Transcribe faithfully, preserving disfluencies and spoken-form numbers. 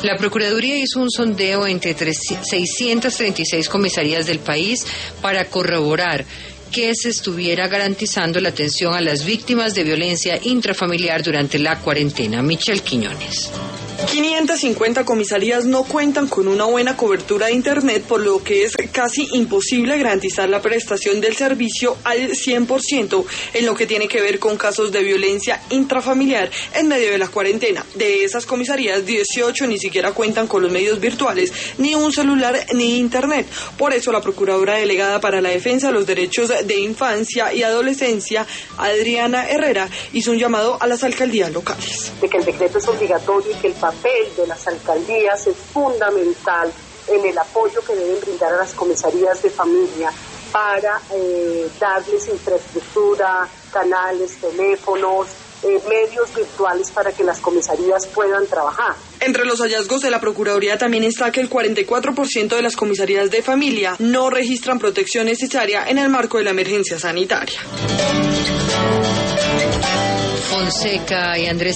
La Procuraduría hizo un sondeo entre seiscientas treinta y seis comisarías del país para corroborar que se estuviera garantizando la atención a las víctimas de violencia intrafamiliar durante la cuarentena. Michelle Quiñones. quinientas cincuenta comisarías no cuentan con una buena cobertura de Internet, por lo que es casi imposible garantizar la prestación del servicio al cien por ciento en lo que tiene que ver con casos de violencia intrafamiliar en medio de la cuarentena. De esas comisarías, dieciocho ni siquiera cuentan con los medios virtuales, ni un celular ni Internet. Por eso la Procuradora Delegada para la Defensa de los Derechos de Infancia y Adolescencia, Adriana Herrera, hizo un llamado a las alcaldías locales. De que el decreto es obligatorio y que el papel de las alcaldías es fundamental en el apoyo que deben brindar a las comisarías de familia para eh, darles infraestructura, canales, teléfonos, eh, medios virtuales para que las comisarías puedan trabajar. Entre los hallazgos de la Procuraduría también está que el cuarenta y cuatro por ciento de las comisarías de familia no registran protección necesaria en el marco de la emergencia sanitaria. Fonseca y Andrés